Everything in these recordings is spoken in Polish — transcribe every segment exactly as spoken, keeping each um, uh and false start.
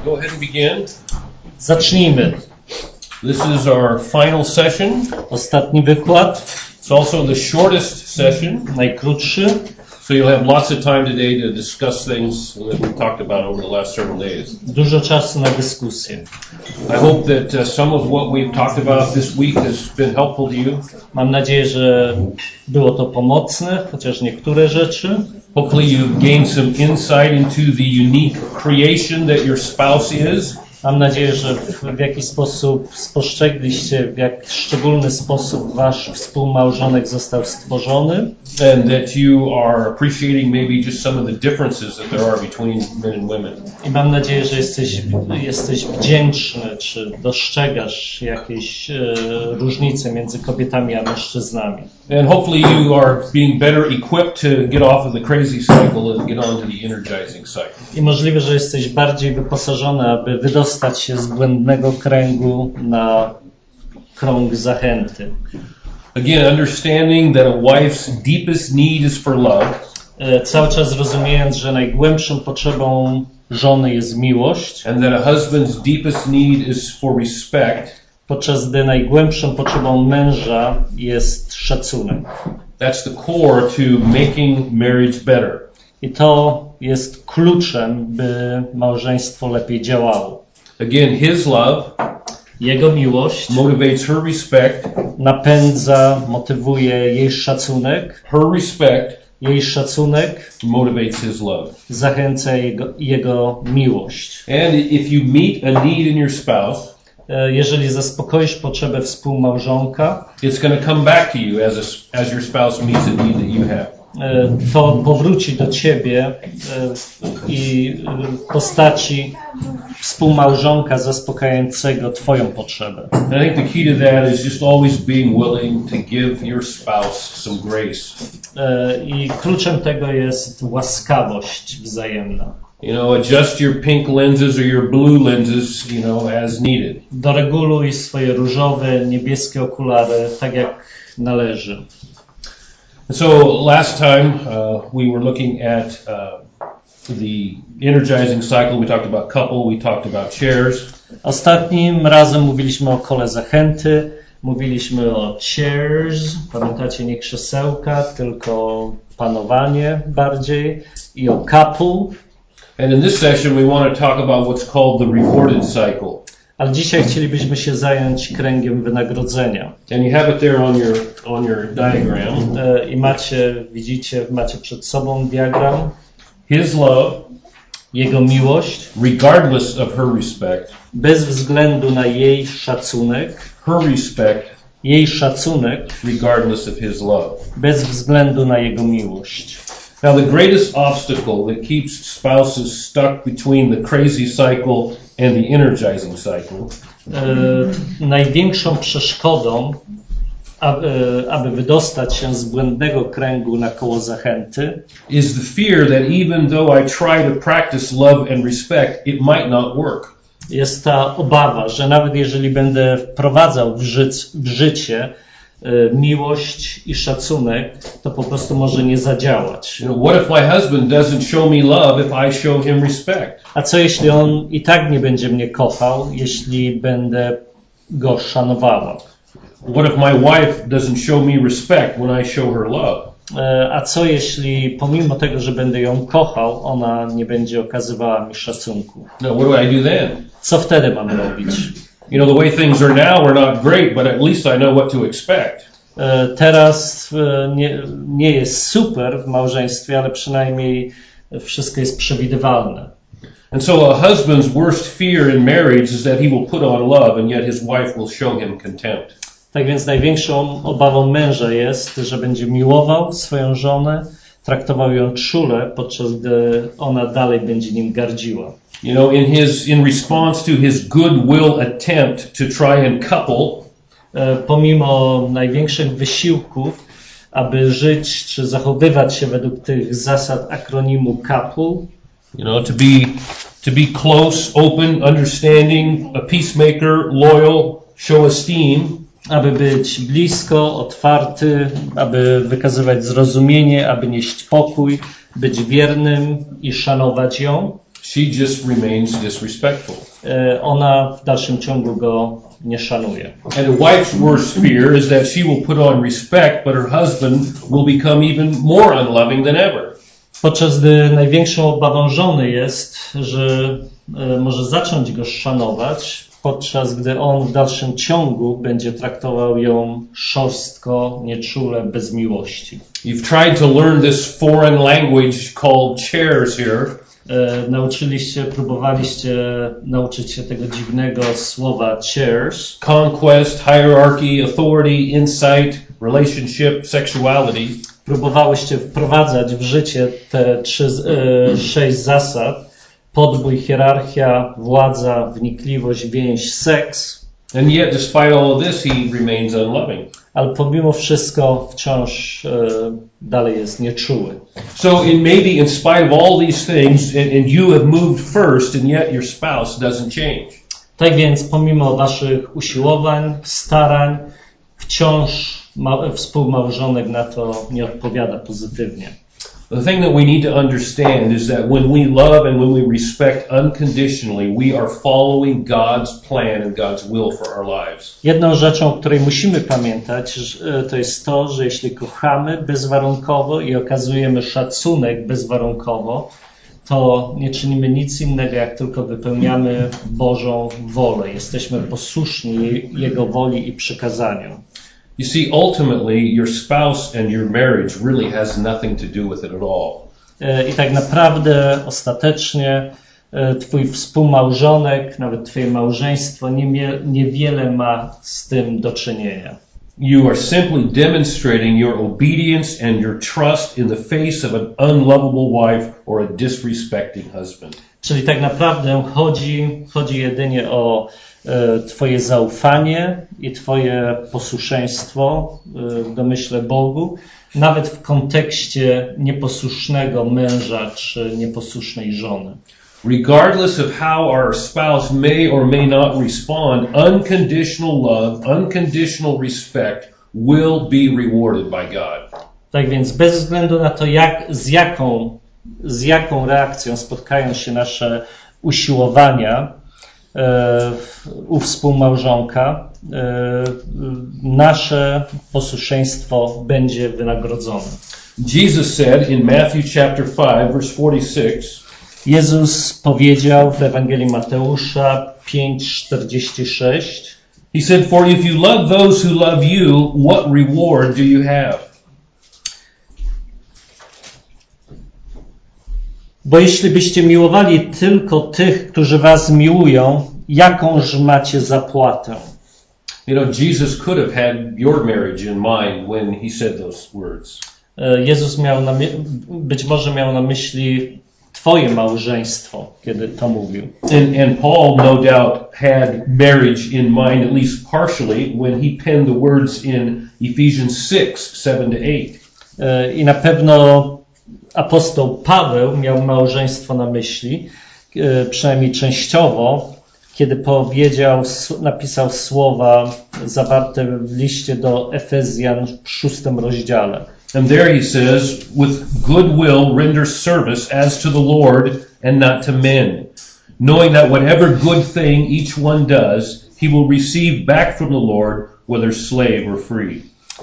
go ahead and begin. Zacznijmy. This is our final session. Ostatni wykład. It's also the shortest session. Najkrótszy. So you'll have lots of time today to discuss things that we've talked about over the last several days. Dużo czasu na dyskusję. I hope that uh, some of what we've talked about this week has been helpful to you. Mam nadzieję, że było to pomocne, chociaż niektóre rzeczy. Hopefully you've gained some insight into the unique creation that your spouse is. Mam nadzieję, że w, w jakiś sposób spostrzegliście, w jak szczególny sposób wasz współmałżonek został stworzony. And that you are appreciating maybe just some of the differences that there are between men and women. I mam nadzieję, że jesteś, jesteś wdzięczny, czy dostrzegasz jakieś e, różnice między kobietami a mężczyznami. And hopefully you are being better equipped to get off of the crazy cycle and get on to the energizing cycle. I możliwe, że jesteś bardziej wyposażony, aby wydostać się z błędnego kręgu na krąg zachęty. Again, understanding that a wife's deepest need is for love. E, cały czas rozumiejąc, że najgłębszą potrzebą żony jest miłość. And that a husband's deepest need is for respect. Podczas gdy najgłębszą potrzebą męża jest szacunek. That's the core to making marriage better. I to jest kluczem, by małżeństwo lepiej działało. Again, his love Jego miłość motivates her respect. Napędza, motywuje jej szacunek. Her respect Jej szacunek motivates his love. Zachęca jego, jego miłość. And if you meet a need in your spouse, jeżeli zaspokoisz potrzebę współmałżonka, it's going to come back to you as a, as your spouse meets a need that you have. To powróci do ciebie i w postaci współmałżonka zaspokajającego twoją potrzebę. I think the key to that is just always being willing to give your spouse some grace. I kluczem tego jest łaskawość wzajemna. You know, adjust your pink lenses or your blue lenses, you know, as needed. Doreguluj swoje różowe, niebieskie okulary tak jak należy. So last time uh, we were looking at uh, the energizing cycle. We talked about couple, we talked about chairs. Ostatnim razem mówiliśmy o kole zachęty, mówiliśmy o chairs, pamiętacie, nie krzesełka, tylko panowanie bardziej, i o couple. And in this session we want to talk about what's called the rewarded cycle. Ale dzisiaj chcielibyśmy się zająć kręgiem wynagrodzenia. And you have it there on your on your diagram. I macie, widzicie, macie przed sobą diagram. His love, jego miłość, regardless of her respect, bez względu na jej szacunek, her respect, jej szacunek, regardless of his love, bez względu na jego miłość. Now the greatest obstacle that keeps spouses stuck between the crazy cycle and the energizing cycle e, największą przeszkodą, aby, aby wydostać się z błędnego kręgu na koło zachęty, is the fear that even though I try to practice love and respect, it might not work. Jest ta obawa, że nawet jeżeli będę wprowadzał w, życ, w życie miłość i szacunek, to po prostu może nie zadziałać. You know, what if my husband doesn't show me love if I show him respect? A co jeśli on i tak nie będzie mnie kochał, jeśli będę go szanowała? What if my wife doesn't show me respect when I show her love? A co jeśli pomimo tego, że będę ją kochał, ona nie będzie okazywała mi szacunku? No, what do I do then? Co wtedy mam robić? You know, the way things are now are not great, but at least I know what to expect. Teraz nie, nie jest super w małżeństwie, ale przynajmniej wszystko jest przewidywalne. And so a husband's worst fear in marriage is that he will put on love and yet his wife will show him contempt. Tak więc największą obawą męża jest, że będzie miłował swoją żonę, traktował ją czule, podczas gdy ona dalej będzie nim gardziła. You know, in his in response to his goodwill attempt to try and couple, pomimo największych wysiłków, aby żyć czy zachowywać się według tych zasad akronimu couple, you know, to be to be close, open, understanding, a peacemaker, loyal, show esteem, aby być blisko, otwarty, aby wykazywać zrozumienie, aby nieść pokój, być wiernym i szanować ją. She just remains disrespectful. Ona w dalszym ciągu go nie szanuje. And a wife's worst fear is that she will put on respect, but her husband will become even more unloving than ever. Podczas gdy największą obawą żony jest, że może zacząć go szanować, podczas gdy on w dalszym ciągu będzie traktował ją szorstko, nieczule, bez miłości. You've tried to learn this foreign language called chairs here. E, nauczyliście, próbowaliście nauczyć się tego dziwnego słowa chairs. Conquest, hierarchy, authority, insight, relationship, sexuality. Próbowałyście wprowadzać w życie te trzy, e, sześć zasad. Podbój, hierarchia, władza, wnikliwość, więź, seks. And yet, despite all of this, he remains unloving. Ale pomimo wszystko wciąż e, dalej jest nieczuły. So, in maybe in spite of all these things, and, and you have moved first, and yet your spouse doesn't change. Tak więc, pomimo waszych usiłowań, starań, wciąż ma, współmałżonek na to nie odpowiada pozytywnie. The thing that we need to understand is that when we love and when we respect unconditionally, we are following God's plan and God's will for our lives. Jedną rzeczą, o której musimy pamiętać, to jest to, że jeśli kochamy bezwarunkowo i okazujemy szacunek bezwarunkowo, to nie czynimy nic innego, jak tylko wypełniamy Bożą wolę. Jesteśmy posłuszni Jego woli i przykazaniom. You see, ultimately, your spouse and your marriage really has nothing to do with it at all. I tak naprawdę, ostatecznie, twój współmałżonek, nawet twoje małżeństwo niewiele ma z tym do czynienia. You are simply demonstrating your obedience and your trust in the face of an unlovable wife or a disrespecting husband. Czyli tak naprawdę chodzi, chodzi jedynie o Twoje zaufanie i Twoje posłuszeństwo w domyśle Bogu, nawet w kontekście nieposłusznego męża czy nieposłusznej żony. Regardless of how our spouse may or may not respond, unconditional love, unconditional respect will be rewarded by God. Tak więc bez względu na to, jak, z, jaką, z jaką reakcją spotkają się nasze usiłowania, u współmałżonka, nasze posłuszeństwo będzie wynagrodzone. Jesus said in Matthew chapter five verse forty-six. Jezus powiedział w Ewangelii Mateusza pięć czterdzieści sześć. He said, "For if you love those who love you, what reward do you have?" Bo jeśli byście miłowali tylko tych, którzy was miłują, jakąż macie zapłatę? You know, Jesus could have had your marriage in mind when he said those words. Jezus miał na my- być może miał na myśli twoje małżeństwo, kiedy to mówił. And, and Paul no doubt had marriage in mind, at least partially, when he penned the words in Ephesians six, seven to eight. I na pewno apostoł Paweł miał małżeństwo na myśli, przynajmniej częściowo, kiedy powiedział, napisał słowa zawarte w liście do Efezjan w szóstym rozdziale. And there he says, with good will render service as to the Lord and not to men, knowing that whatever good thing each one does, he will receive back from the Lord, whether slave or free.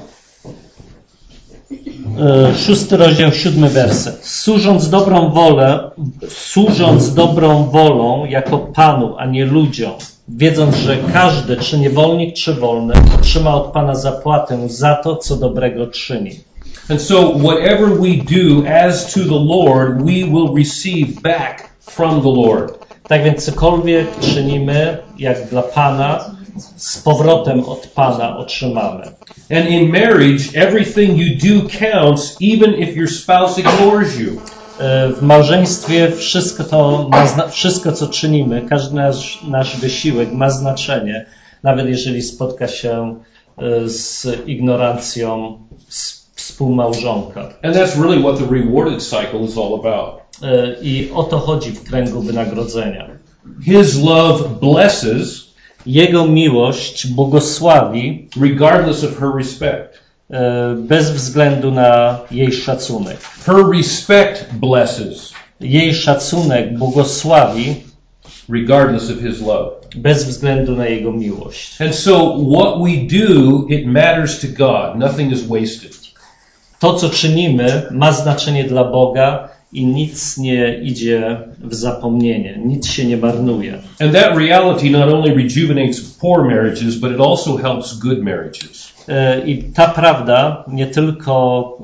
Szósty rozdział, siódmy werset. Służąc dobrą wolę, służąc dobrą wolą jako Panu, a nie ludziom, wiedząc, że każdy, czy niewolnik, czy wolny, otrzyma od Pana zapłatę za to, co dobrego czyni. And so whatever we do as to the Lord, we will receive back from the Lord. Tak więc cokolwiek czynimy, jak dla Pana, z powrotem od Pana otrzymamy. And in marriage, everything you do counts, even if your spouse ignores you. W małżeństwie wszystko to, ma, wszystko co czynimy, każdy nasz, nasz wysiłek ma znaczenie, nawet jeżeli spotka się z ignorancją współmałżonka. And that's really what the rewarded cycle is all about. I o to chodzi w kręgu wynagrodzenia. His love blesses, Jego miłość błogosławi, regardless of her respect. Bez względu na jej szacunek. Her respect blesses. jej szacunek błogosławi regardless of his love. bez względu na jego miłość. And so what we do, it matters to God. Nothing is wasted. To, co czynimy, ma znaczenie dla Boga i nic nie idzie w zapomnienie, nic się nie marnuje. And that reality not only rejuvenates poor marriages, but it also helps good marriages. I ta prawda nie tylko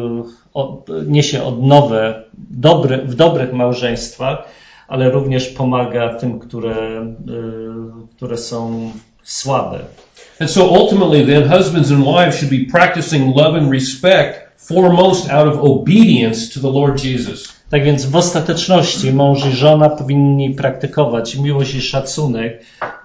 niesie odnowę dobre, w dobrych małżeństwach, ale również pomaga tym, które, które są słabe. And so ultimately then husbands and wives should be practicing love and respect foremost out of obedience to the Lord Jesus. Tak więc w ostateczności mąż i żona powinni praktykować miłość i szacunek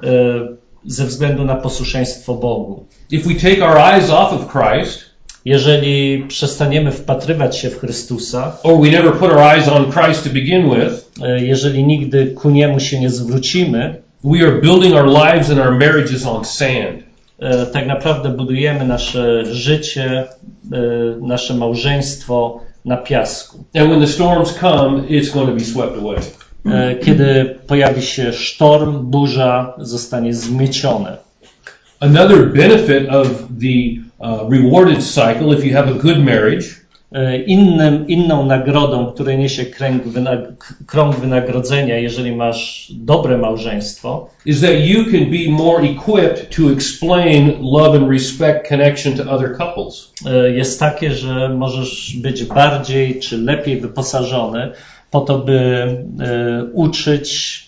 ze względu na posłuszeństwo Bogu. If we take our eyes off of Christ, jeżeli przestaniemy wpatrywać się w Chrystusa, or we never put our eyes on Christ to begin with, jeżeli nigdy ku niemu się nie zwrócimy, we are building our lives and our marriages on sand. Tak naprawdę budujemy nasze życie, nasze małżeństwo na piasku. And when the storms come, it's going to be swept away. Kiedy pojawi się sztorm, burza zostanie zmiecione. Another benefit of the uh, rewarded cycle, if you have a good marriage, Innym, inną nagrodą, której niesie kręg, wynag- krąg wynagrodzenia, jeżeli masz dobre małżeństwo, is that you can be more equipped to explain love and respect connection to other couples. jest takie, że możesz być bardziej czy lepiej wyposażony po to, by e, uczyć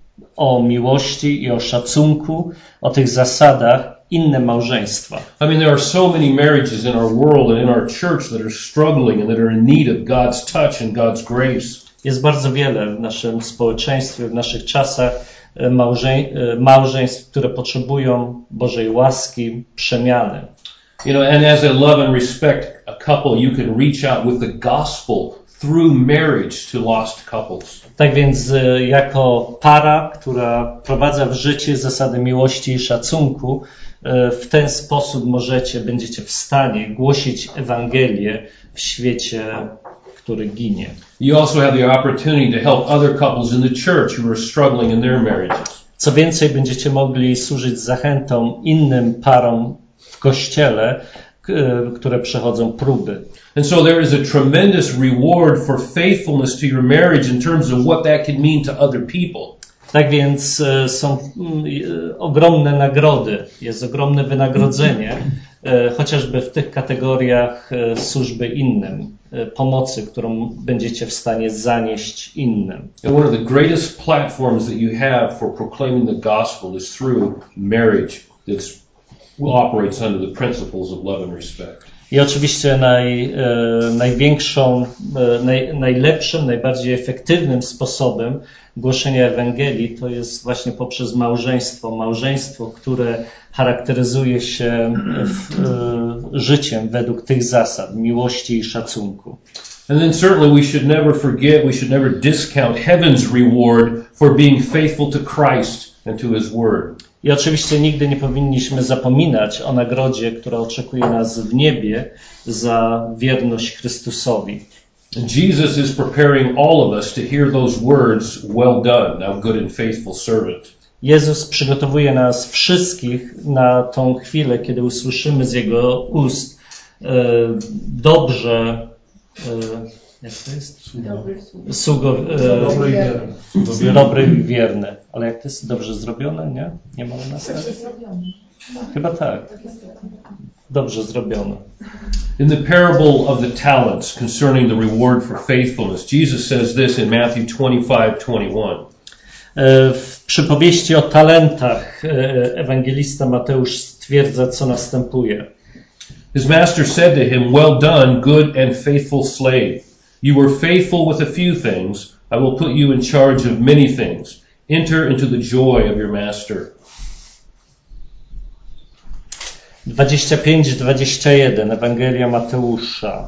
o miłości i o szacunku, o tych zasadach inne małżeństwa. I mean, there are so many marriages in our world and in our church that are struggling and that are in need of God's touch and God's grace. Jest bardzo wiele w naszym społeczeństwie, w naszych czasach małżeń, małżeństw, które potrzebują Bożej łaski, przemiany. You know, and as a love and respect a couple, you can reach out with the gospel through marriage to lost couples. Tak więc jako para, która wprowadza w życie zasady miłości i szacunku, w ten sposób możecie, będziecie w stanie głosić Ewangelię w świecie, który ginie. You also have the opportunity to help other couples in the church who are struggling in their marriages. Co więcej, będziecie mogli służyć zachętą innym parom w Kościele, które przechodzą próby. And so there is a tremendous reward for faithfulness to your marriage in terms of what that could mean to other people. Tak więc są ogromne nagrody, jest ogromne wynagrodzenie, chociażby w tych kategoriach służby innym, pomocy, którą będziecie w stanie zanieść innym. And one of the greatest platforms that you have for proclaiming the gospel is through marriage that's operates under the principles of love and respect. I oczywiście naj, e, największą, e, naj, najlepszym, najbardziej efektywnym sposobem głoszenia Ewangelii to jest właśnie poprzez małżeństwo. Małżeństwo, które charakteryzuje się w, e, życiem według tych zasad, miłości i szacunku. And then certainly we should never forget, we should never discount heaven's reward for being faithful to Christ and to His Word. I oczywiście nigdy nie powinniśmy zapominać o nagrodzie, która oczekuje nas w niebie za wierność Chrystusowi. And Jesus is preparing all of us to hear those words, well done, thou good and faithful servant. Jezus przygotowuje nas wszystkich na tą chwilę, kiedy usłyszymy z Jego ust e, dobrze, e, jak to jest? Sługo, e, Dobry i wierny. dobry i wierny. Ale jak to jest dobrze zrobione, nie? Nie ma u nas tak? Chyba tak. Dobrze zrobione. In the parable of the talents concerning the reward for faithfulness, Jesus says this in Matthew twenty-five twenty-one. W przypowieści o talentach ewangelista Mateusz stwierdza, co następuje. His master said to him, well done, good and faithful slave. You were faithful with a few things. I will put you in charge of many things. Enter into the joy of your master. dwadzieścia pięć dwadzieścia jeden Ewangelia Mateusza.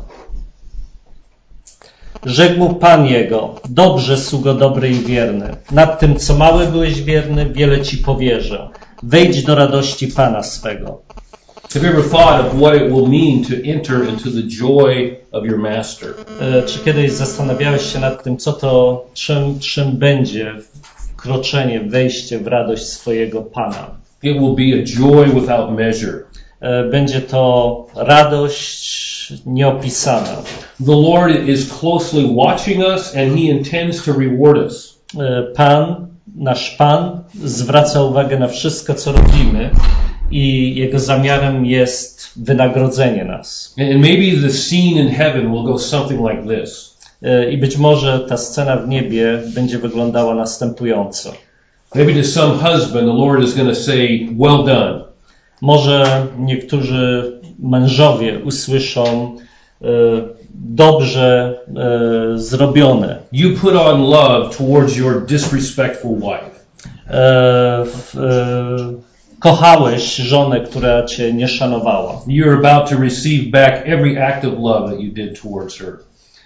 Rzekł mu Pan jego, dobrze, sługo dobry i wierny. Nad tym, co małe byłeś wierny, wiele ci powierzę. Wejdź do radości Pana swego. Have you ever thought of what it will mean to enter into the joy of your master? Czy kiedyś zastanawiałeś się nad tym, co to, czym, czym będzie wkroczenie, wejście w radość swojego Pana? It will be a joy without measure. Będzie to radość nieopisana. The Lord is closely watching us and He intends to reward us. Pan, nasz Pan zwraca uwagę na wszystko, co robimy i Jego zamiarem jest wynagrodzenie nas. And maybe the scene in heaven will go something like this. I być może ta scena w niebie będzie wyglądała następująco. Maybe to some husband, the Lord is going to say, well done. Może niektórzy mężowie usłyszą e, dobrze e, zrobione. You put on love towards your disrespectful wife. E, w, e, kochałeś żonę, która cię nie szanowała. You're about to receive back every act of love that you did towards her.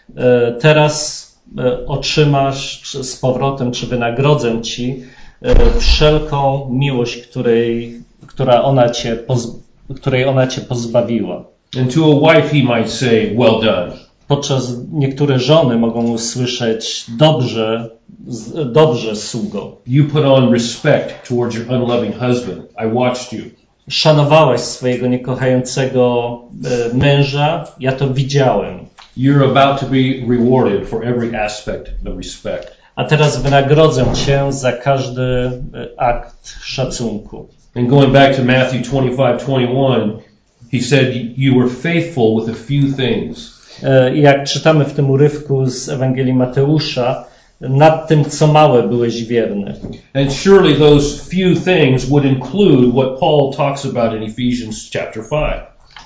E, teraz e, otrzymasz z powrotem, czy wynagrodzę ci e, wszelką miłość, której, która ona cię poz, której ona cię pozbawiła. And to a wife he might say, well done. Podczas niektóre żony mogą usłyszeć dobrze, dobrze sługo. You put on respect towards your unloving husband. I watched you. Szanowałaś swojego niekochającego e, męża, ja to widziałem. You're about to be rewarded for every aspect of respect. A teraz wynagrodzę cię za każdy e, akt szacunku. And going back to Matthew twenty-five twenty-one, he said you were faithful with a few things. E, jak czytamy w tym urywku z Ewangelii Mateusza, nad tym, co małe byłeś wierny. And surely those few things would include what Paul talks about in Ephesians chapter five.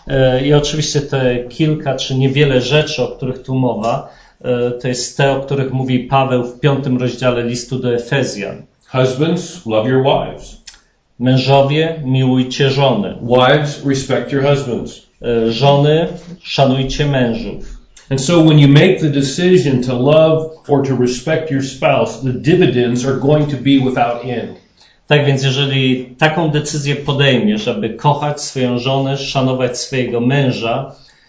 I oczywiście te kilka czy niewiele rzeczy, o których tu mowa, to jest te, o których mówi Paweł w piątym rozdziale listu do Efezjan. Husbands, love your wives. Mężowie, miłujcie żony. Wives, respect your husbands. Żony, szanujcie mężów. And so when you make the decision to love or to respect your spouse, the dividends are going to be without end. Tak więc jeżeli taką decyzję podejmiesz, aby kochać swoją żonę, szanować swojego męża,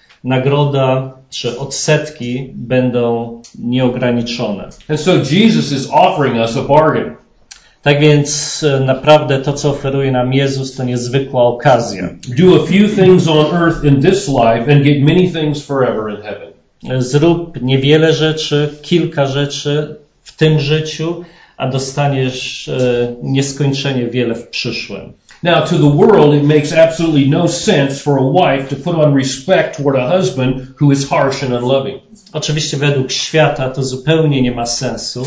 nagroda czy odsetki będą nieograniczone. And so Jesus is offering us a bargain. Tak więc naprawdę to, co oferuje nam Jezus, to niezwykła okazja. Do a few things on earth in this life and get many things forever in heaven. Zrób niewiele rzeczy, kilka rzeczy w tym życiu, a dostaniesz e, nieskończenie wiele w przyszłym. Now, to the world, it makes absolutely no sense for a wife to put on respect toward a husband who is harsh and unloving. Oczywiście według świata to zupełnie nie ma sensu,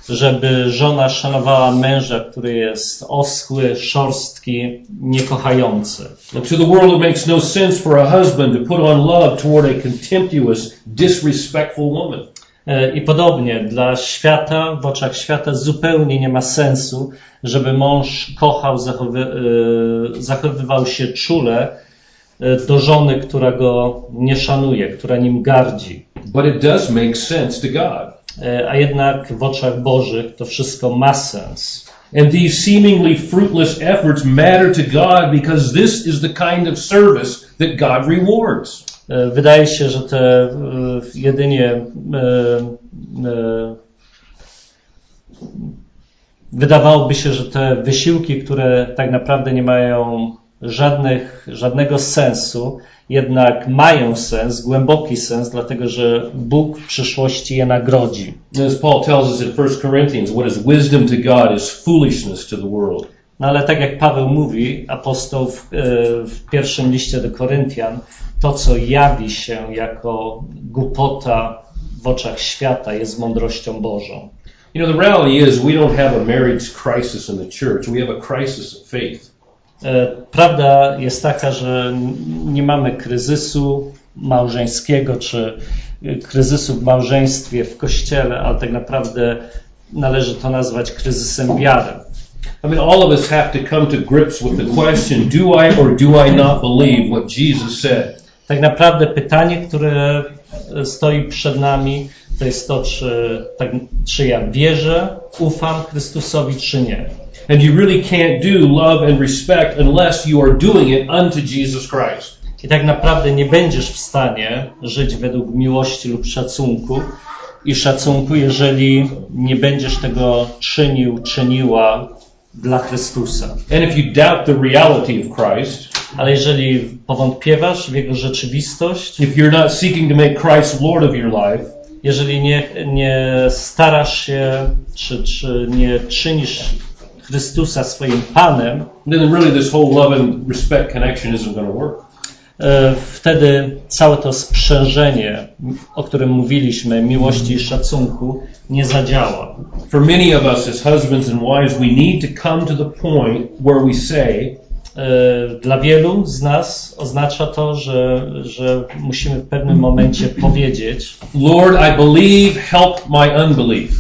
żeby żona szanowała męża, który jest oschły, szorstki, niekochający. And to the world, it makes no sense for a husband to put on love toward a contemptuous, disrespectful woman. I podobnie dla świata, w oczach świata zupełnie nie ma sensu, żeby mąż kochał, zachowy, zachowywał się czule do żony, która go nie szanuje, która nim gardzi. But it does make sense to God. A jednak w oczach Bożych to wszystko ma sens. And these seemingly fruitless efforts matter to God because this is the kind of service that God rewards. Wydaje się, że te jedynie wydawałoby się, że te wysiłki, które tak naprawdę nie mają żadnych, żadnego sensu, jednak mają sens, głęboki sens, dlatego że Bóg w przyszłości je nagrodzi. As Paul tells us in First Corinthians, what is wisdom to God is foolishness to the world. No ale tak jak Paweł mówi, apostoł w, w pierwszym liście do Koryntian, to co jawi się jako głupota w oczach świata jest mądrością Bożą. You know, the reality is we don't have a marriage crisis in the church. We have a crisis of faith. Prawda jest taka, że nie mamy kryzysu małżeńskiego czy kryzysu w małżeństwie w Kościele, ale tak naprawdę należy to nazwać kryzysem wiary. I mean, all of us have to come to grips with the question, do I or do I not believe what Jesus said? Tak naprawdę pytanie, które stoi przed nami, to jest to, czy, tak, czy ja wierzę, ufam Chrystusowi, czy nie. And you really can't do love and respect unless you are doing it unto Jesus Christ. I tak naprawdę nie będziesz w stanie żyć według miłości lub szacunku i szacunku, jeżeli nie będziesz tego czynił, czyniła dla Chrystusa. And if you doubt the reality of Christ, ale jeżeli powątpiewasz w Jego rzeczywistość, if you're not seeking to make Christ Lord of your life, jeżeli nie, nie starasz się, czy, czy nie czynisz Chrystusa swoim Panem, then really this whole love and respect connection isn't going to work. Wtedy całe to sprzężenie, o którym mówiliśmy, miłości i szacunku, nie zadziała. For many of us as husbands and wives, we need to come to the point where we say, dla wielu z nas oznacza to, że, że musimy w pewnym momencie powiedzieć: Lord, I believe, help my unbelief.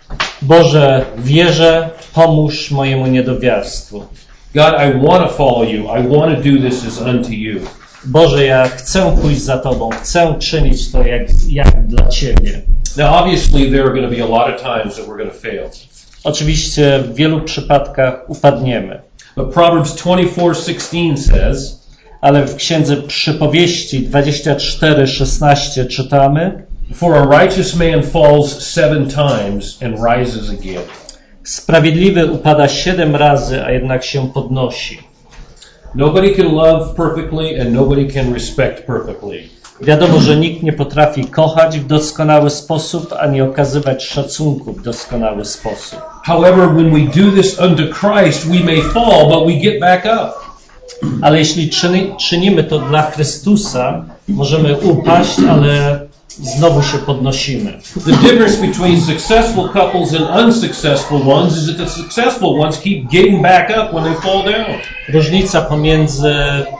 Boże, wierzę, pomóż mojemu niedowiarstwu. God, I want to follow you. I want to do this as unto you. Boże, ja chcę pójść za Tobą, chcę czynić to jak, jak dla Ciebie. Now, obviously, there are going to be a lot of times that we're going to fail. Oczywiście w wielu przypadkach upadniemy. But Proverbs twenty-four sixteen says, ale w Księdze Przypowieści dwadzieścia cztery szesnaście czytamy: For a righteous man falls seven times and rises again. Sprawiedliwy upada siedem razy, a jednak się podnosi. Nobody can love perfectly and nobody can respect perfectly. Wiadomo, że nikt nie potrafi kochać w doskonały sposób, ani okazywać szacunku w doskonały sposób. However, when we do this unto Christ, we may fall, but we get back up. Ale jeśli czyni, czynimy to dla Chrystusa, możemy upaść, ale znowu się podnosimy. The difference between successful couples and unsuccessful ones is that the successful ones keep getting back up when they fall down. Różnica pomiędzy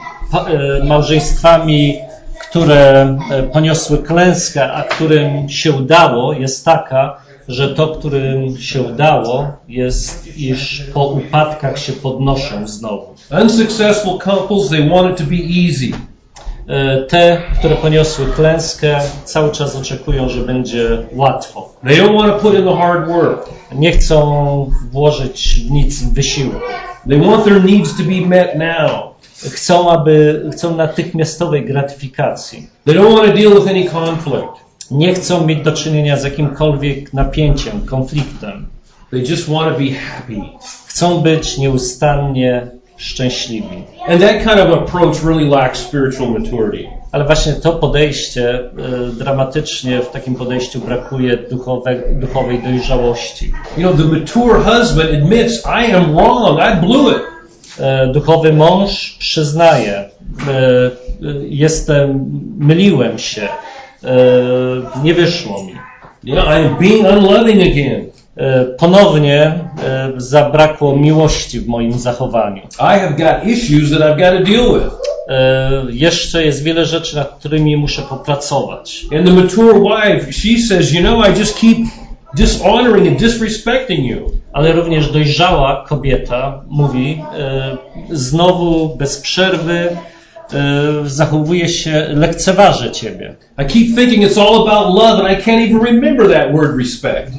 małżeństwami, które poniosły klęskę, a którym się udało, jest taka, że to, którym się udało, jest, iż po upadkach się podnoszą znowu. Unsuccessful couples, they want it to be easy. Te, które poniosły klęskę, cały czas oczekują, że będzie łatwo. They don't want to put in the hard work. Nie chcą włożyć w nic wysiłku. They want their needs to be met now. Chcą, aby, chcą natychmiastowej gratyfikacji. They don't want to deal with any conflict. Nie chcą mieć do czynienia z jakimkolwiek napięciem, konfliktem. They just want to be happy. Chcą być nieustannie szczęśliwi. And that kind of approach really lacks spiritual maturity. Ale właśnie to podejście y, dramatycznie w takim podejściu brakuje duchowe, duchowej dojrzałości. You know, the mature husband admits, I am wrong, I blew it. Y, duchowy mąż przyznaje, y, y, jestem, myliłem się, y, nie wyszło mi. You know, I am being unloving again. Ponownie zabrakło miłości w moim zachowaniu. I have got issues that I've got to deal with. Jeszcze jest wiele rzeczy, nad którymi muszę popracować. And the mature wife, she says, you know, I just keep dishonoring and disrespecting you. Ale również dojrzała kobieta mówi, znowu bez przerwy zachowuje się, lekceważy Ciebie. I keep thinking it's all about love and I can't even remember that word respect.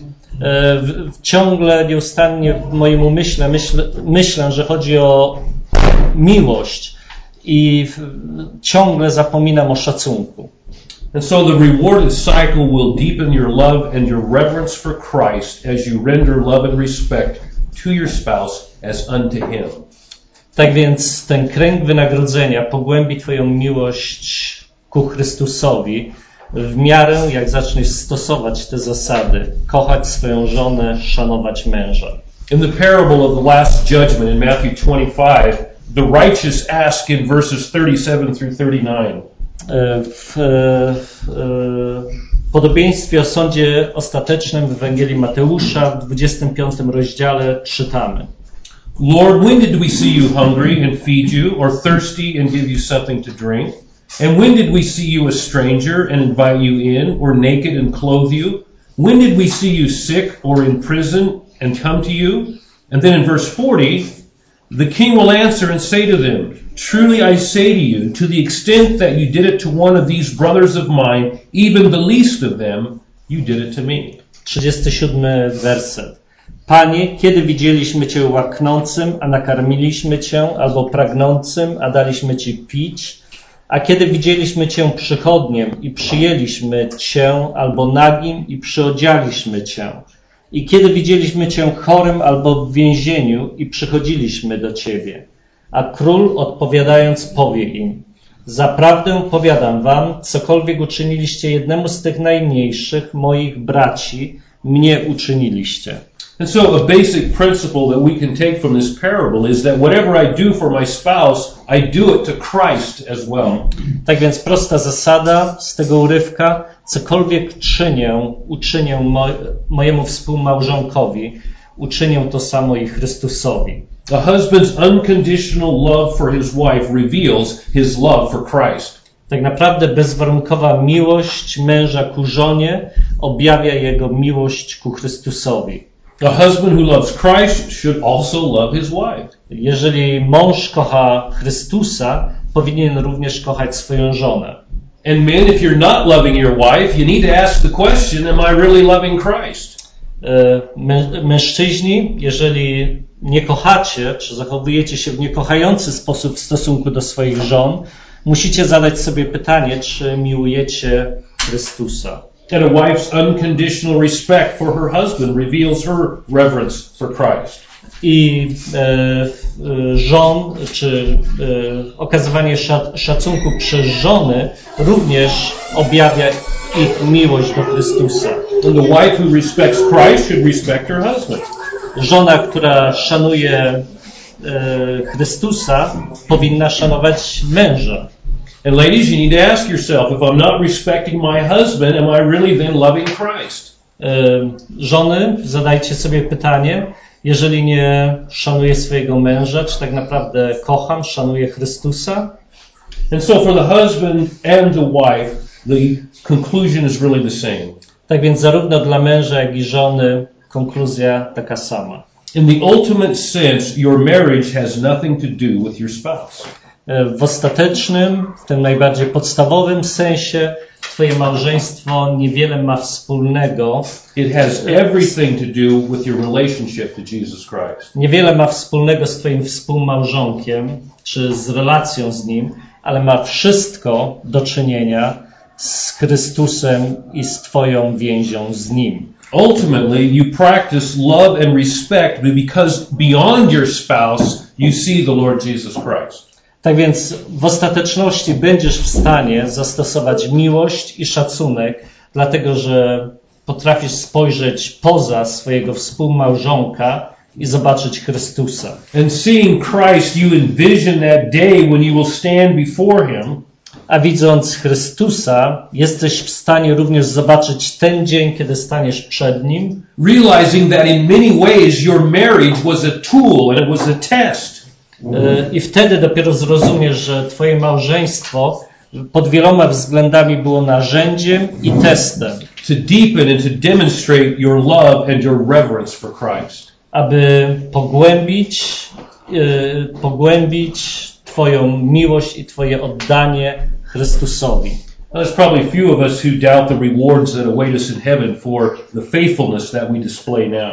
Ciągle, nieustannie w moim umyśle myślę, myślę, że chodzi o miłość i ciągle zapominam o szacunku. And so the rewarded cycle will deepen your love and your reverence for Christ as you render love and respect to your spouse as unto Him. Tak więc ten kręg wynagrodzenia pogłębi Twoją miłość ku Chrystusowi w miarę jak zaczniesz stosować te zasady, kochać swoją żonę, szanować męża. In the parable of the last judgment in Matthew twenty-five, the righteous ask in verses thirty-seven through thirty-nine. W, w podobieństwie o sądzie ostatecznym w Ewangelii Mateusza w dwudziestym piątym rozdziale czytamy: Lord, when did we see you hungry and feed you, or thirsty and give you something to drink? And when did we see you a stranger and invite you in, or naked and clothe you? When did we see you sick or in prison and come to you? And then in verse forty, The king will answer and say to them, truly I say to you, to the extent that you did it to one of these brothers of mine, even the least of them, you did it to me. trzydziesty siódmy werset. Panie, kiedy widzieliśmy Cię łaknącym, a nakarmiliśmy Cię, albo pragnącym, a daliśmy Ci pić? A kiedy widzieliśmy Cię przychodniem i przyjęliśmy Cię, albo nagim i przyodzialiśmy Cię? I kiedy widzieliśmy Cię chorym albo w więzieniu i przychodziliśmy do Ciebie? A król odpowiadając powie im, zaprawdę powiadam wam, cokolwiek uczyniliście jednemu z tych najmniejszych moich braci, mnie uczyniliście. And so a basic principle that we can take from this parable is that whatever I do for my spouse, I do it to Christ as well. Tak więc prosta zasada z tego urywka, cokolwiek czynię, uczynię mo mojemu współmałżonkowi, uczynię to samo i Chrystusowi. A husband's unconditional love for his wife reveals his love for Christ. Tak naprawdę bezwarunkowa miłość męża ku żonie objawia jego miłość ku Chrystusowi. A husband who loves Christ should also love his wife. Jeżeli mąż kocha Chrystusa, powinien również kochać swoją żonę. And men, if you're not loving your wife, you need to ask the question, am I really loving Christ? Mę- mężczyźni, jeżeli nie kochacie, czy zachowujecie się w niekochający sposób w stosunku do swoich żon, musicie zadać sobie pytanie, czy miłujecie Chrystusa. And a wife's unconditional respect for her husband reveals her reverence for Christ. I e, e, żon, czy e, okazywanie szac- szacunku przez żony również objawia ich miłość do Chrystusa. And the wife who respects Christ should respect her husband. Żona, która szanuje e, Chrystusa, powinna szanować męża. And ladies, you need to ask yourself, if I'm not respecting my husband, am I really then loving Christ? E, żony, zadajcie sobie pytanie, jeżeli nie szanuję swojego męża, czy tak naprawdę kocham, szanuję Chrystusa? And so for the husband and the wife, the conclusion is really the same. Tak więc zarówno dla męża, jak i żony konkluzja taka sama. In the ultimate sense, your marriage has nothing to do with your spouse. W ostatecznym, w tym najbardziej podstawowym sensie, twoje małżeństwo niewiele ma wspólnego. It has everything to do with your relationship to Jesus Christ. Niewiele ma wspólnego z twoim współmałżonkiem, czy z relacją z nim, ale ma wszystko do czynienia z Chrystusem i z twoją więzią z nim. Ultimately, you practice love and respect because beyond your spouse, you see the Lord Jesus Christ. Tak więc w ostateczności będziesz w stanie zastosować miłość i szacunek, dlatego że potrafisz spojrzeć poza swojego współmałżonka i zobaczyć Chrystusa. And seeing Christ, you envision that day when you will stand before Him. A widząc Chrystusa, jesteś w stanie również zobaczyć ten dzień, kiedy staniesz przed Nim. Realizing that in many ways your marriage was a tool and it was a test. I wtedy dopiero zrozumiesz, że twoje małżeństwo pod wieloma względami było narzędziem i testem. To deepen and to demonstrate your love and your reverence for Christ. Aby pogłębić, yy, pogłębić twoją miłość i twoje oddanie Chrystusowi. Now, there's probably few of us who doubt the rewards that await us in heaven for the faithfulness that we display now.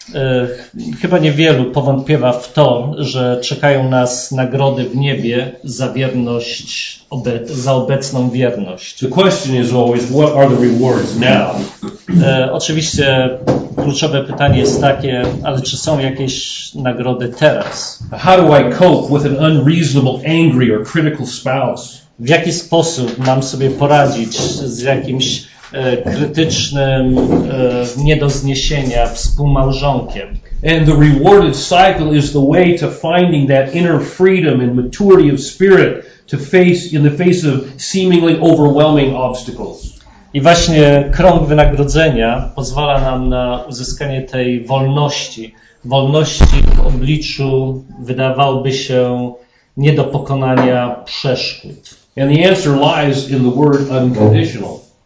Chyba niewielu powątpiewa w to, że czekają nas nagrody w niebie za wierność, za obecną wierność. The question is always, what are the rewards now? E, oczywiście kluczowe pytanie jest takie, ale czy są jakieś nagrody teraz? How do I cope with an unreasonable, angry or critical spouse? W jaki sposób mam sobie poradzić z jakimś e, krytycznym, e, nie do zniesienia współmałżonkiem? And the rewarded cycle is the way to finding that inner freedom and maturity of spirit to face in the face of seemingly overwhelming obstacles. I właśnie krąg wynagrodzenia pozwala nam na uzyskanie tej wolności. Wolności w obliczu wydawałoby się nie do pokonania przeszkód. And the answer lies in the word unconditional.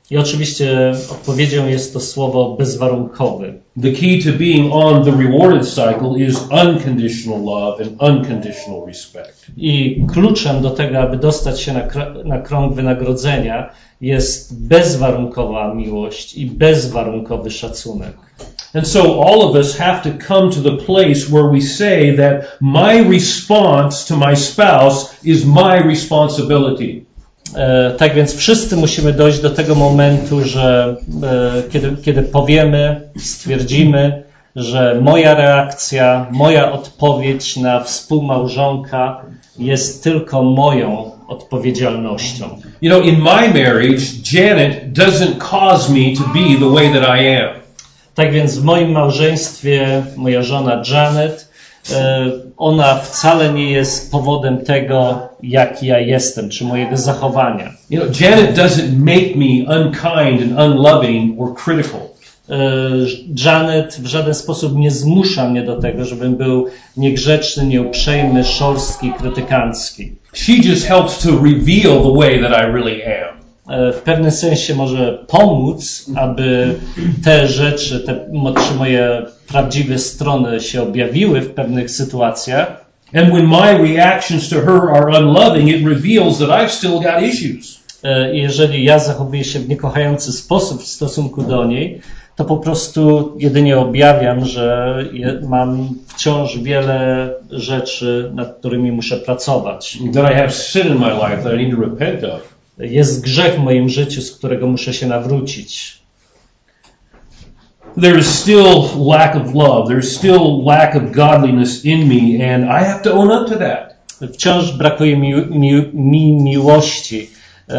I oczywiście odpowiedzią jest to słowo bezwarunkowy. The key to being on the rewarded cycle is unconditional love and unconditional respect. I kluczem do tego, aby dostać się na, kr- na krąg wynagrodzenia, jest bezwarunkowa miłość i bezwarunkowy szacunek. And so all of us have to come to the place where we say that my response to my spouse is my responsibility. E, tak więc wszyscy musimy dojść do tego momentu, że e, kiedy, kiedy powiemy, stwierdzimy, że moja reakcja, moja odpowiedź na współmałżonka jest tylko moją odpowiedzialnością. You know, in my marriage, Janet doesn't cause me to be the way that I am. Tak więc w moim małżeństwie moja żona Janet, ona wcale nie jest powodem tego, jaki ja jestem, czy mojego zachowania. You know, Janet doesn't make me unkind and unloving or critical. Janet w żaden sposób nie zmusza mnie do tego, żebym był niegrzeczny, nieuprzejmy, szorstki, krytykancki. She just helps to reveal the way that I really am. W pewnym sensie może pomóc, aby te rzeczy, te czy moje prawdziwe strony się objawiły w pewnych sytuacjach. And when my reactions to her are unloving, it reveals that I've still got issues. Jeżeli ja zachowuję się w niekochający sposób w stosunku do niej, to po prostu jedynie objawiam, że mam wciąż wiele rzeczy, nad którymi muszę pracować. That I have sin in my life that I need to repent of. Jest grzech w moim życiu, z którego muszę się nawrócić. There is still lack of love. There is still lack of godliness in me, and I have to own up to that. Wciąż brakuje mi, mi, mi miłości.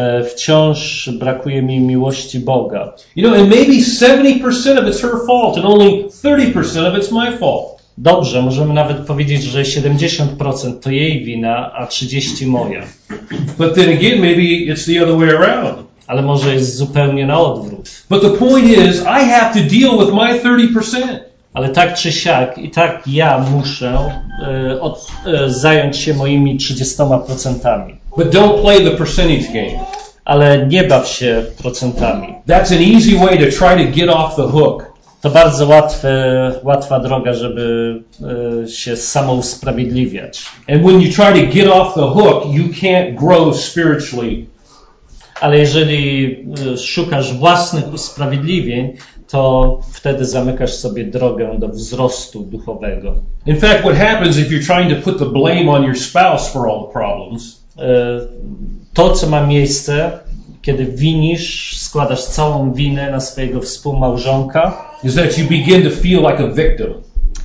Wciąż brakuje mi miłości Boga. You know, and maybe seventy percent of it's her fault and only thirty percent of it's my fault. Dobrze, możemy nawet powiedzieć, że siedemdziesiąt procent to jej wina, a trzydzieści procent moja. But then again, maybe it's the other way around. Ale może jest zupełnie na odwrót. But the point is, I have to deal with my thirty percent. Ale tak czy siak, i tak ja muszę e, od, e, zająć się moimi trzydziestoma procentami. But don't play the percentage game. Ale nie baw się procentami. That's an easy way to try to get off the hook. To bardzo łatwe, łatwa droga, żeby e, się samousprawiedliwiać. And when you try to get off the hook, you can't grow spiritually. Ale jeżeli szukasz własnych usprawiedliwień, to wtedy zamykasz sobie drogę do wzrostu duchowego. In fact, what happens if you're trying to put the blame on your spouse for all the problems? To, co ma miejsce, kiedy winisz, składasz całą winę na swojego współmałżonka, is that you begin to feel like a victim.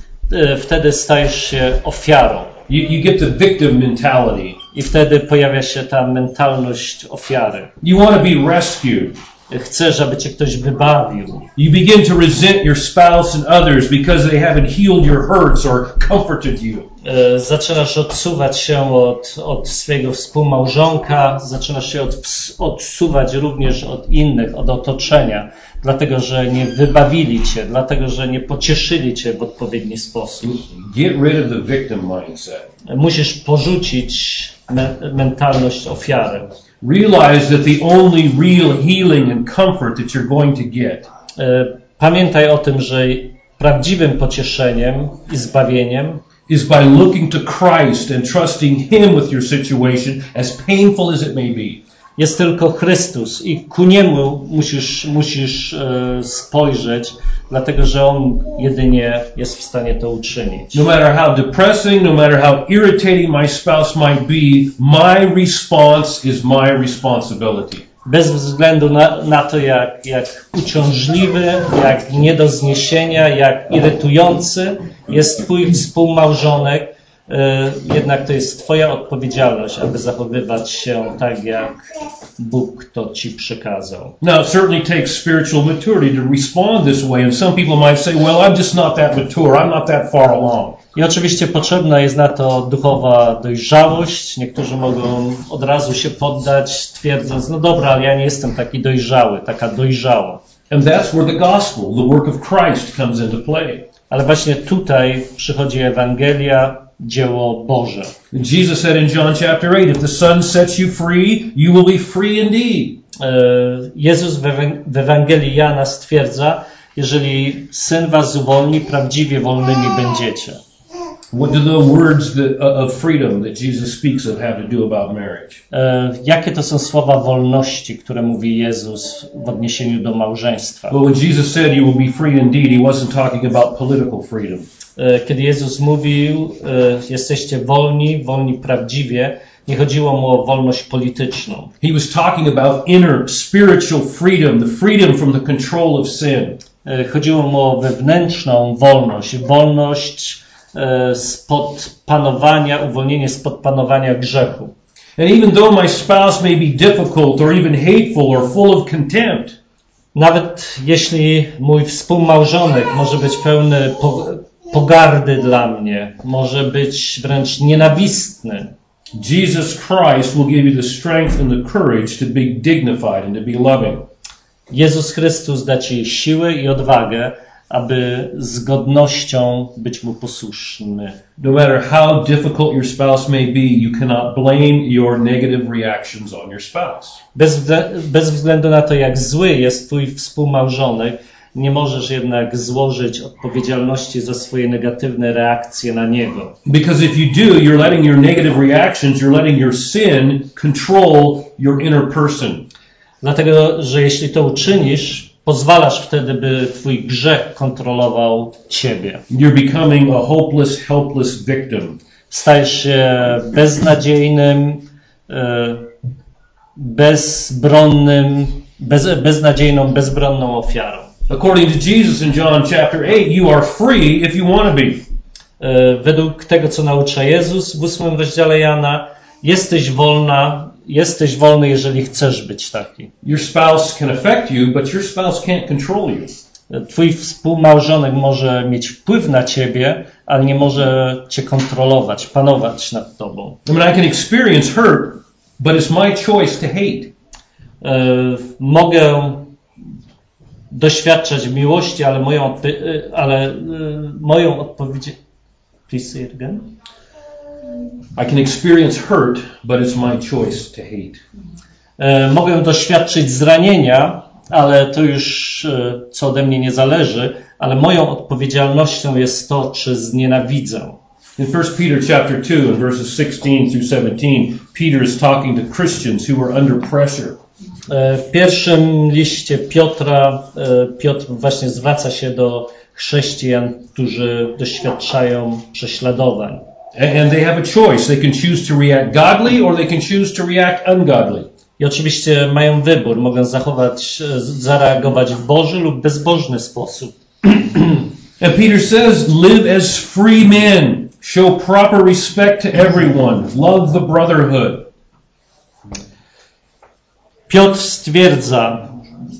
Wtedy stajesz się ofiarą. You, you get the victim mentality. I wtedy pojawia się ta mentalność ofiary. You want to be rescued. Chcesz, aby cię ktoś wybawił. You begin to resent your spouse and others because they haven't healed your hurts or comforted you. Zaczynasz odsuwać się od, od swojego współmałżonka, zaczynasz się od, odsuwać również od innych, od otoczenia, dlatego że nie wybawili cię, dlatego że nie pocieszyli cię w odpowiedni sposób. Get rid of the victim mindset. Musisz porzucić me, mentalność ofiary. Realize that the only real healing and comfort that you're going to get. Pamiętaj o tym, że prawdziwym pocieszeniem i zbawieniem is by looking to Christ and trusting Him with your situation, as painful as it may be. Jest tylko Chrystus i ku Niemu musisz, musisz e, spojrzeć, dlatego że On jedynie jest w stanie to uczynić. No matter how depressing, no matter how irritating my spouse might be, my response is my responsibility. Bez względu na, na to, jak, jak uciążliwy, jak nie do zniesienia, jak irytujący jest twój współmałżonek, e, jednak to jest twoja odpowiedzialność, aby zachowywać się tak, jak Bóg to ci przekazał. Now, it certainly takes spiritual maturity to respond this way, and some people might say, well, I'm just not that mature, I'm not that far along. I oczywiście potrzebna jest na to duchowa dojrzałość. Niektórzy mogą od razu się poddać, twierdząc, no dobra, ale ja nie jestem taki dojrzały, taka dojrzała. And that's where the gospel, the work of Christ comes into play. Ale właśnie tutaj przychodzi Ewangelia, dzieło Boże. Jesus said in John chapter eight, if the Son sets you free, you will be free indeed. Jezus w Ewangelii Jana stwierdza, jeżeli Syn was uwolni, prawdziwie wolnymi będziecie. What do the words that, of freedom that Jesus speaks of have to do about marriage? Jakie to są słowa wolności, które mówi Jezus w odniesieniu do małżeństwa? Well, when Jesus said you will be free indeed, he wasn't talking about political freedom. Kiedy Jezus mówił, jesteście wolni, wolni prawdziwie, nie chodziło mu o wolność polityczną. He was talking about inner spiritual freedom, the freedom from the control of sin. Chodziło mu o wewnętrzną wolność, wolność spod panowania, uwolnienie spod panowania grzechu. And even though my spouse may be difficult or even hateful or full of contempt, nawet jeśli mój współmałżonek może być pełny pogardy dla mnie, może być wręcz nienawistny, Jesus Christ will give you the strength and the courage to be dignified and to be loving. Jezus Chrystus da ci siłę i odwagę, aby z godnością być mu posłuszny. No matter how difficult your spouse may be, you cannot blame your negative reactions on your spouse. Bez, bez względu na to, jak zły jest twój współmałżonek, nie możesz jednak złożyć odpowiedzialności za swoje negatywne reakcje na niego. Because if you do, you're letting your negative reactions, you're letting your sin control your inner person. Dlatego, że jeśli to uczynisz, pozwalasz wtedy, by twój grzech kontrolował ciebie. You're becoming a hopeless, helpless victim. Stajesz się beznadziejnym, bezbronnym, bez, beznadziejną, bezbronną ofiarą. According to Jesus in John chapter eight, you are free if you want to be. Według tego, co naucza Jezus w ósmym rozdziale Jana, jesteś wolna, jesteś wolny, jeżeli chcesz być taki. Your spouse can affect you, but your spouse can't control you. Twój współmałżonek może mieć wpływ na ciebie, ale nie może cię kontrolować, panować nad tobą. I mean, I can experience hurt, but it's my choice to hate. Mogę doświadczać miłości, ale moją, ale moją odpowiedź... Please say it again. I can experience hurt, but it's my choice to hate. Mogę doświadczyć zranienia, ale to już co ode mnie nie zależy, ale moją odpowiedzialnością jest to, czy znienawidzę. In First Peter chapter two and verses sixteen through seventeen, Peter is talking to Christians who are under pressure. W pierwszym liście Piotra Piotr właśnie zwraca się do chrześcijan, którzy doświadczają prześladowań. And they have a choice. They can choose to react godly or they can choose to react ungodly. I oczywiście mają wybór. Mogą zachować, zareagować w Boży lub bezbożny sposób. And Peter says, live as free men. Show proper respect to everyone. Love the brotherhood. Piotr stwierdza,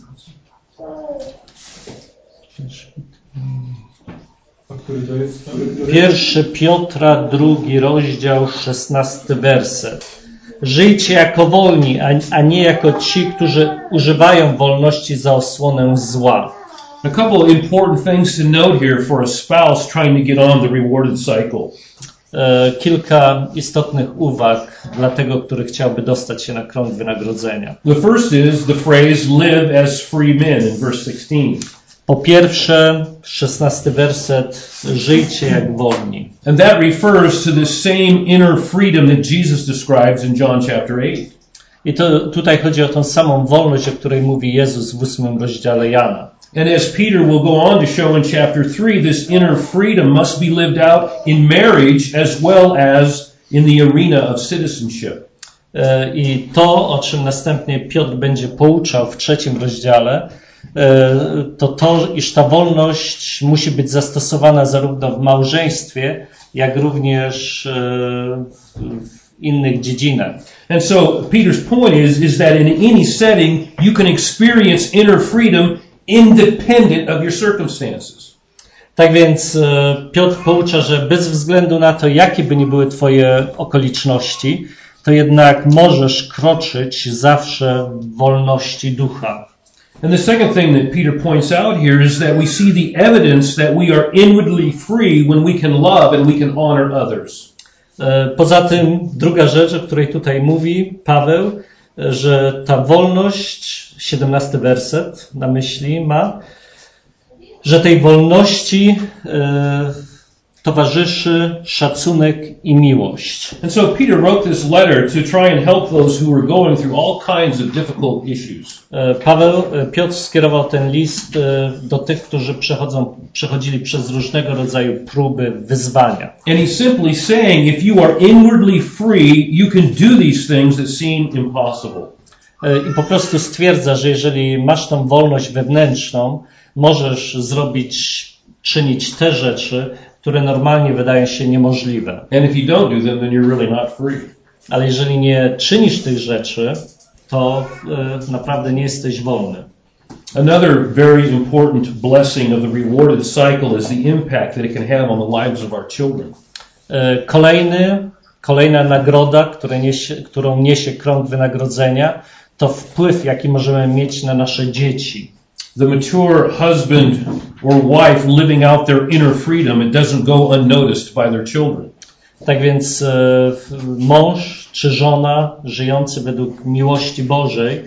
Pierwszy Piotra, drugi rozdział, szesnasty werset. Żyjcie jako wolni, a nie jako ci, którzy używają wolności za osłonę zła. A couple important things to note here for a spouse trying to get on the rewarded cycle. Kilka istotnych uwag dla tego, który chciałby dostać się na krąg wynagrodzenia. The first is the phrase live as free men in verse sixteen. Po pierwsze, szesnasty werset, żyjcie jak wolni. And that refers to the same inner freedom that Jesus describes in John chapter eight. I to tutaj chodzi o tą samą wolność, o której mówi Jezus w ósmym rozdziale Jana. And as Peter will go on to show in chapter three, this inner freedom must be lived out in marriage as well as in the arena of citizenship. I to, o czym następnie Piotr będzie pouczał w trzecim rozdziale, to to, iż ta wolność musi być zastosowana zarówno w małżeństwie, jak również w innych dziedzinach. And so Peter's point is, is that in any setting you can experience inner freedom independent of your circumstances. Tak więc Piotr poucza, że bez względu na to, jakie by nie były twoje okoliczności, to jednak możesz kroczyć zawsze w wolności ducha. And the second thing that Peter points out here is that we see the evidence that we are inwardly free when we can love and we can honor others. Poza tym druga rzecz, o której tutaj mówi Paweł, że ta wolność, siedemnasty werset na myśli ma, że tej wolności e, towarzyszy szacunek i miłość. And so Peter wrote this letter to try and help those who were going through all kinds of difficult issues. Paweł, Piotr skierował ten list do tych, którzy przechodzą, przechodzili przez różnego rodzaju próby, wyzwania. And he's simply saying, if you are inwardly free, you can do these things that seem impossible. I po prostu stwierdza, że jeżeli masz tą wolność wewnętrzną, możesz zrobić, czynić te rzeczy, które normalnie wydają się niemożliwe. And if you don't do them, then you're really not free. Ale jeżeli nie czynisz tych rzeczy, to e, naprawdę nie jesteś wolny. Another very important blessing of the rewarded cycle is the impact that it can have on the lives of our children. E, kolejny, kolejna nagroda, które niesie, którą niesie krąg wynagrodzenia, to wpływ, jaki możemy mieć na nasze dzieci. The mature husband or wife living out their inner freedom, it doesn't go unnoticed by their children. Tak więc e, mąż czy żona żyjący według miłości Bożej,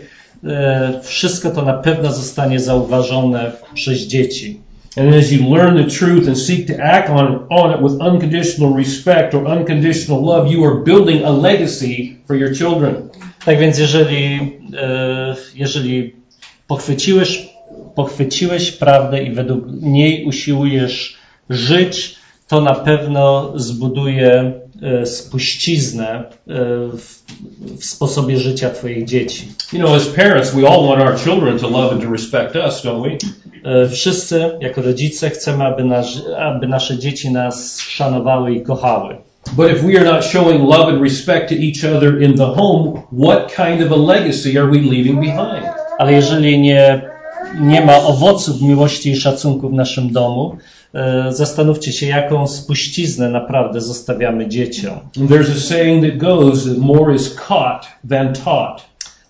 e, wszystko to na pewno zostanie zauważone przez dzieci. And as you learn the truth and seek to act on it, on it with unconditional respect or unconditional love, you are building a legacy for your children. Tak więc jeżeli, e, jeżeli pochwyciłeś pochwyciłeś prawdę i według niej usiłujesz żyć, to na pewno zbuduje spuściznę w, w sposobie życia twoich dzieci. You know, as parents, we all want our children to love and to respect us, don't we? Wszyscy, jako rodzice, chcemy, aby, nasz, aby nasze dzieci nas szanowały i kochały. But if we are not showing love and respect to each other in the home, what kind of a legacy are we leaving behind? Ale jeżeli nie nie ma owoców miłości i szacunku w naszym domu, zastanówcie się, jaką spuściznę naprawdę zostawiamy dzieciom. There's a saying that goes that more is caught than taught.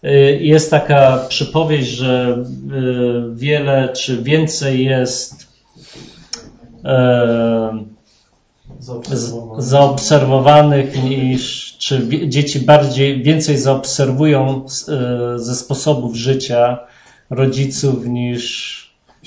Jest taka przypowieść, że wiele czy więcej jest zaobserwowanych, zaobserwowanych niż, czy dzieci bardziej, więcej zaobserwują ze sposobów życia rodziców niż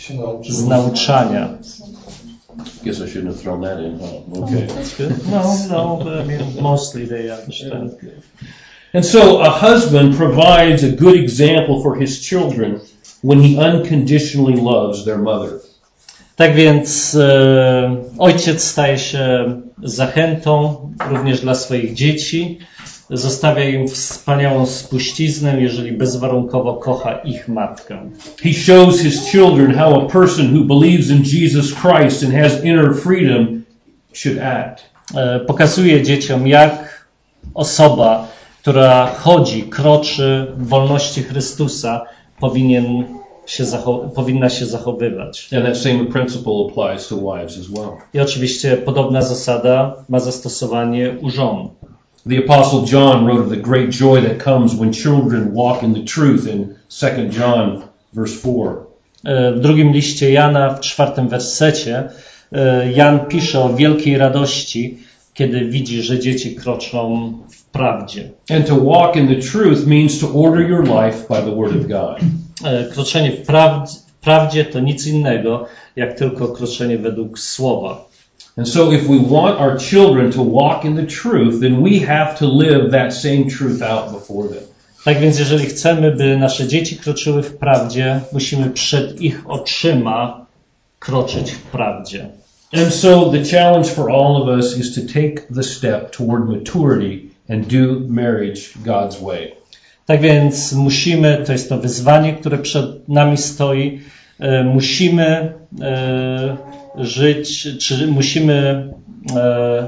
z nauczania. Guess I shouldn't have thrown that in. Oh, okay. No, no, but I mean, mostly they understand. And so a husband provides a good example for his children when he unconditionally loves their mother. Tak więc e, ojciec staje się zachętą również dla swoich dzieci. Zostawia im wspaniałą spuściznę, jeżeli bezwarunkowo kocha ich matkę. He shows his children how a person who believes in Jesus Christ and has inner freedom should act. Pokazuje dzieciom, jak osoba, która chodzi, kroczy w wolności Chrystusa, powinien się zachow- powinna się zachowywać. And that same principle applies to wives as well. I oczywiście podobna zasada ma zastosowanie u żon. The Apostle John wrote of the great joy that comes when children walk in the truth in Second John verse four. W drugim liście Jana w czwartym wersecie Jan pisze o wielkiej radości, kiedy widzi, że dzieci kroczą w prawdzie. And to walk in the truth means to order your life by the word of God. Kroczenie w prawdzie, w prawdzie to nic innego, jak tylko kroczenie według słowa. And so if we want our children to walk in the truth, then we have to live that same truth out before them. Tak więc jeżeli chcemy, by nasze dzieci kroczyły w prawdzie, musimy przed ich oczyma kroczyć w prawdzie. And so the challenge for all of us is to take the step toward maturity and do marriage God's way. Tak więc musimy, to jest to wyzwanie, które przed nami stoi, e, musimy e, żyć, czy musimy e,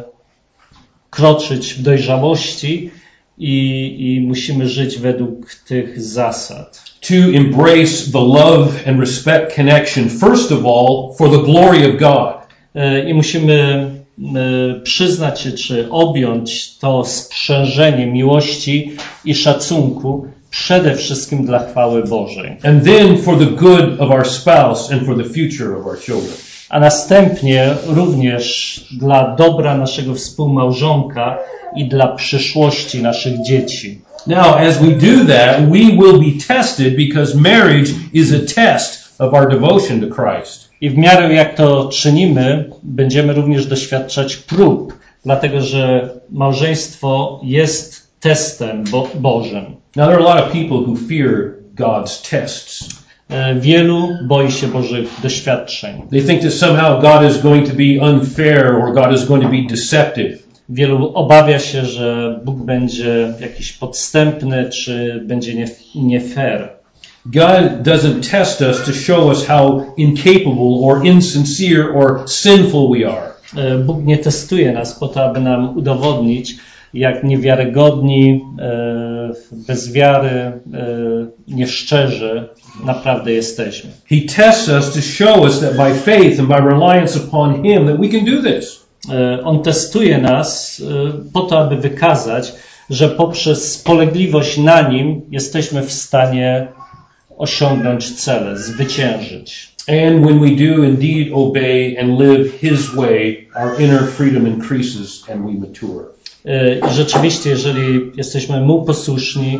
kroczyć w dojrzałości i, i musimy żyć według tych zasad. To embrace the love and respect connection, first of all, for the glory of God. I musimy przyznać się, czy objąć to sprzężenie miłości i szacunku przede wszystkim dla chwały Bożej. And then for the good of our spouse and for the future of our children. A następnie również dla dobra naszego współmałżonka i dla przyszłości naszych dzieci. Now, as we do that, we will be tested because marriage is a test of our devotion to Christ. I w miarę jak to czynimy, będziemy również doświadczać prób, dlatego że małżeństwo jest testem Bo- Bożym. Now, there are a lot of people who fear God's tests. Wielu boi się Bożych doświadczeń. They think that somehow God is going to be unfair or God is going to be deceptive. Wielu obawia się, że Bóg będzie jakiś podstępny, czy będzie nie, nie fair. God doesn't test us to show us how incapable or insincere or sinful we are. Bóg nie testuje nas po to, aby nam udowodnić, jak niewiarygodni, bez wiary, nieszczerzy naprawdę jesteśmy. He tests us to show us that by faith and by reliance upon Him that we can do this. On testuje nas po to, aby wykazać, że poprzez spolegliwość na Nim jesteśmy w stanie osiągnąć cele, zwyciężyć. And when we do indeed obey and live His way, our inner freedom increases and we mature. Rzeczywiście, jeżeli jesteśmy Mu posłuszni,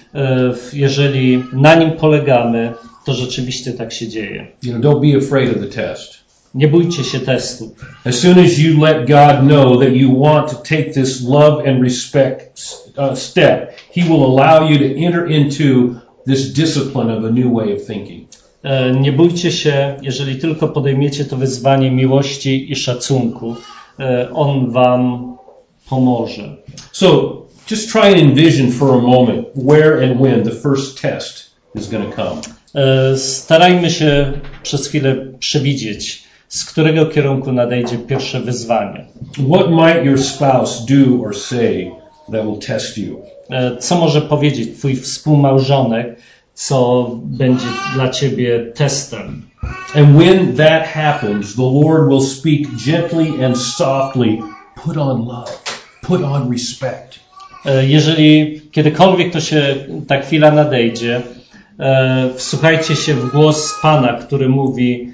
jeżeli na Nim polegamy, to rzeczywiście tak się dzieje. You know, don't be afraid of the test. Nie bójcie się testu. As soon as you let God know that you want to take this love and respect uh, step, He will allow you to enter into this discipline of a new way of thinking. Nie bójcie się, jeżeli tylko podejmiecie to wyzwanie miłości i szacunku, On wam pomoże. So, just try and envision for a moment where and when the first test is going to come. Starajmy się przez chwilę przewidzieć, z którego kierunku nadejdzie pierwsze wyzwanie. What might your spouse do or say that will test you? Co może powiedzieć twój współmałżonek, co będzie dla ciebie testem? And when that happens, the Lord will speak gently and softly, put on love, put on respect. Jeżeli kiedykolwiek to się ta chwila nadejdzie, wsłuchajcie się w głos Pana, który mówi: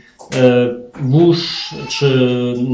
łóż czy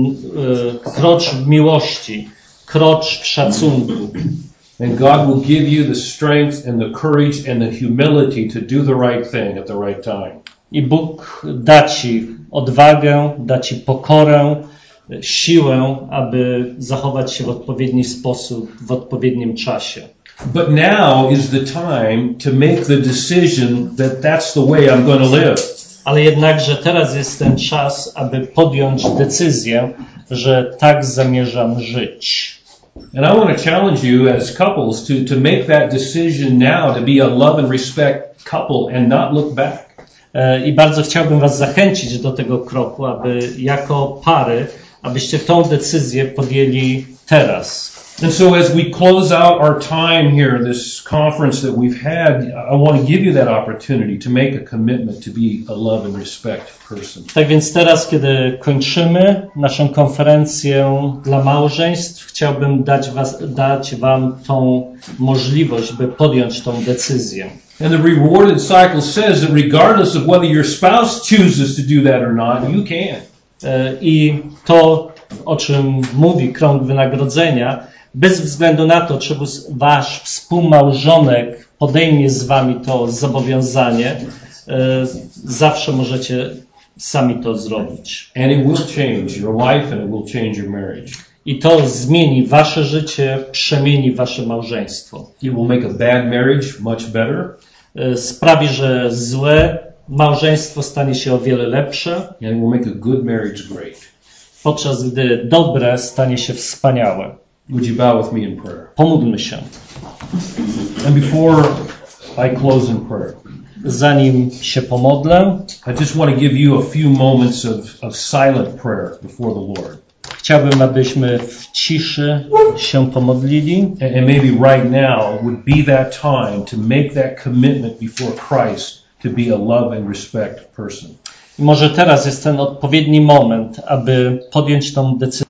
krocz w miłości, krocz w szacunku. And God will give you the strength and the courage and the humility to do the right thing at the right time. I Bóg da ci odwagę, da ci pokorę, siłę, aby zachować się w odpowiedni sposób, w odpowiednim czasie. But now is the time to make the decision that that's the way I'm going to live. Ale jednakże teraz jest ten czas, aby podjąć decyzję, że tak zamierzam żyć. And I want to challenge you as couples to, to make that decision now to be a love and respect couple and not look back. I bardzo chciałbym was zachęcić do tego kroku, aby jako pary, abyście tą decyzję podjęli teraz. And so as we close out our time here, this conference that we've had, I want to give you that opportunity to make a commitment to be a love and respect person. Tak więc teraz, kiedy kończymy naszą konferencję dla małżeństw, chciałbym dać, was, dać wam tą możliwość, by podjąć tą decyzję. And the rewarded cycle says that regardless of whether your spouse chooses to do that or not, you can. I to, o czym mówi krąg wynagrodzenia, bez względu na to, czy wasz współmałżonek podejmie z wami to zobowiązanie, zawsze możecie sami to zrobić. And it will change your life and it will change your marriage. I to zmieni wasze życie, przemieni wasze małżeństwo. It will make a bad marriage much better. Sprawi, że złe małżeństwo stanie się o wiele lepsze. And it will make a good marriage great. Podczas gdy dobre stanie się wspaniałe. Would you bow with me in prayer? Pomódlmy się. And before I close in prayer, zanim się pomodlę, I just want to give you a few moments of, of silent prayer before the Lord. Chciałbym, abyśmy w ciszy się pomodlili. And, and maybe right now would be that time to make that commitment before Christ to be a love and respect person. Może teraz jest ten odpowiedni moment, aby podjąć tą decyzję.